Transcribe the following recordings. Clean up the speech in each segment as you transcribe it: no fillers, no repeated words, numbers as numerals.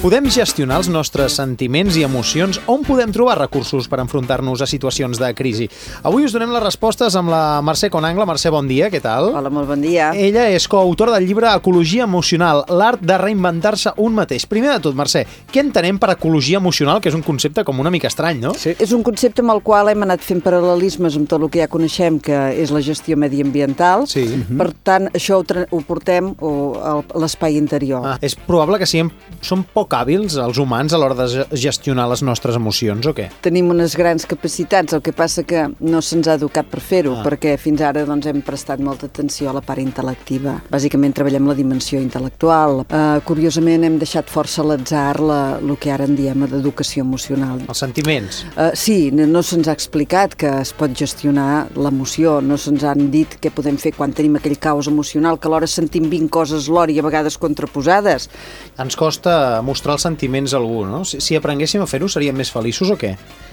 Podem gestionar els nostres sentiments i emocions? On podem trobar recursos per enfrontar-nos a situacions de crisi? Avui us donem les respostes amb la Mercè Conangla. Mercè, bon dia, què tal? Hola, molt bon dia. Ella és coautora del llibre Ecologia emocional, l'art de reinventar-se un mateix. Primer de tot, Mercè, què entenem per ecologia emocional, que és un concepte com una mica estrany, no? Sí. És un concepte amb el qual hem anat fent paral·lelismes amb tot el que ja coneixem, que és la gestió mediambiental. Sí. Per tant, això ho portem a l'espai interior. És probable que som poc hàbils, els humans, a l'hora de gestionar les nostres emocions, o què? Tenim unes grans capacitats, el que passa que no se'ns ha educat per fer-ho, perquè fins ara hem prestat molta atenció a la part intel·lectiva. Bàsicament treballem la dimensió intel·lectual. Curiosament hem deixat força a l'atzar el que ara en diem d'educació emocional. Els sentiments. Sí, no se'ns ha explicat que es pot gestionar l'emoció, no se'ns han dit què podem fer quan tenim aquell caos emocional, que alhora sentim 20 coses alhora i a vegades contraposades. Ens costa mostrar els sentiments a algú, no? Si aprenguéssim a fer-ho, seríem més feliços o què?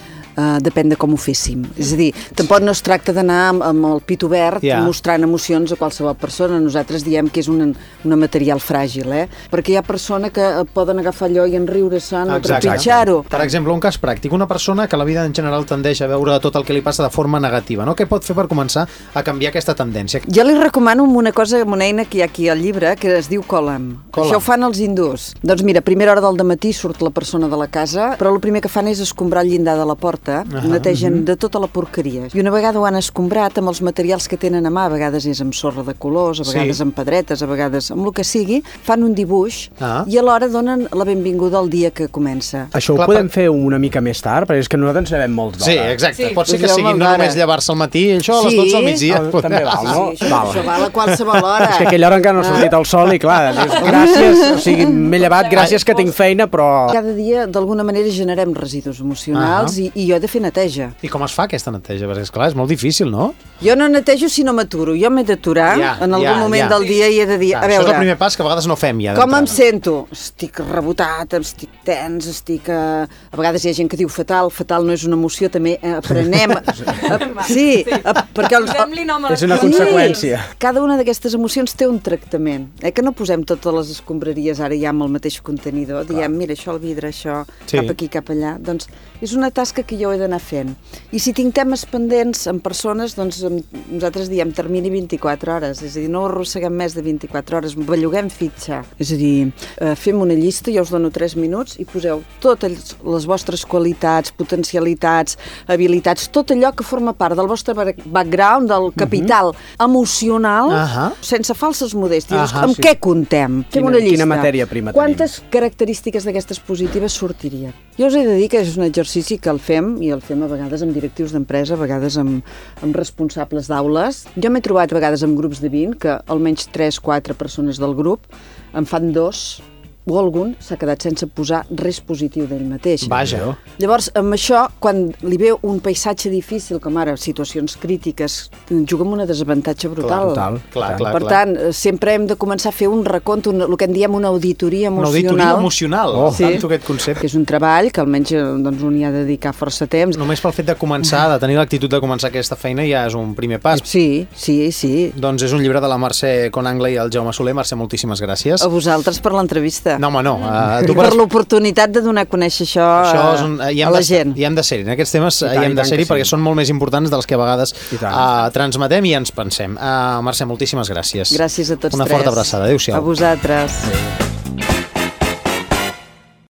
Depèn de com ho féssim. És a dir, tampoc no es tracta d'anar amb el pit obert mostrant emocions a qualsevol persona. Nosaltres diem que és una material fràgil, perquè hi ha persona que poden agafar allò i enriure-se'n o trepitjar-ho. Per exemple, un cas pràctic, una persona que la vida en general tendeix a veure tot el que li passa de forma negativa, no? Què pot fer per començar a canviar aquesta tendència? Jo li recomano una cosa, una eina que hi ha aquí al llibre, que es diu Kolam. Això ho fan els hindús. Doncs mira, a primera hora del dematí surt la persona de la casa, però el primer que fan és escombrar el llindar de la porta, netegen de tota la porqueria. I una vegada ho han escombrat amb els materials que tenen a mà, a vegades és amb sorra de colors, a vegades amb pedretes, a vegades amb el que sigui, fan un dibuix i alhora donen la benvinguda al dia que comença. Això ho podem fer una mica més tard, perquè és que nosaltres ens llevem molt d'hora. Sí, exacte. Pot ser que sigui no només llevar-se al matí, això a les 12 al migdia. També val, no? Això val a qualsevol hora. És que a aquella hora encara no ha sortit el sol i clar, gràcies, o sigui, m'he llevat, gràcies que tinc feina, però... Cada dia, d'alguna manera, generem residus emocionals i jo he de fer neteja. I com es fa aquesta neteja? Perquè, esclar, és molt difícil, no? Jo no netejo si no m'aturo. Jo m'he d'aturar en algun moment del dia i he de dir, a veure... Això és el primer pas que a vegades no fem ja. Com em sento? Estic rebotat, estic tens, estic... A vegades hi ha gent que diu fatal no és una emoció, també aprenem... Sí, perquè... És una conseqüència. Cada una d'aquestes emocions té un tractament. Que no posem totes les escombraries ara ja amb el mateix contenidor. Diem, mira, això al vidre, això, cap aquí, cap allà. Doncs és una tasca que jo he d'anar fent. I si tinc temes pendents amb persones, doncs nosaltres diem termini 24 hores, és a dir, no arrosseguem més de 24 hores, belluguem fitxa. És a dir, fem una llista, jo us dono 3 minuts i poseu totes les vostres qualitats, potencialitats, habilitats, tot allò que forma part del vostre background, del capital emocional, sense falses modèsties. Amb què comptem? Fem una llista. Quina matèria prima tenim? Quantes característiques d'aquestes positives sortirien? Jo us he de dir que és un exercici que el fem, i el fem a vegades amb directius d'empresa, a vegades amb responsables d'aules. Jo m'he trobat a vegades amb grups de 20, que almenys 3-4 persones del grup en fan 2, o algun s'ha quedat sense posar res positiu d'ell mateix. Vaja. Llavors, amb això, quan li ve un paisatge difícil, com ara situacions crítiques, juga amb una desavantatge brutal. Clar. Per tant, sempre hem de començar a fer un recompte, el que en diem una auditoria emocional. Una auditoria emocional, tanto aquest concepte. Que és un treball que almenys un hi ha de dedicar força temps. Només pel fet de començar, de tenir l'actitud de començar aquesta feina, ja és un primer pas. Sí. Doncs és un llibre de la Mercè Conangla i el Jaume Soler. Mercè, moltíssimes gràcies. A vosaltres per l'entrevista. No, home, no. Per l'oportunitat de donar a conèixer això a la gent. I hem de ser-hi. En aquests temes hi hem de ser-hi perquè són molt més importants dels que a vegades transmetem i ens pensem. Mercè, moltíssimes gràcies. Gràcies a tots tres. Una forta abraçada. Adéu-siau. A vosaltres.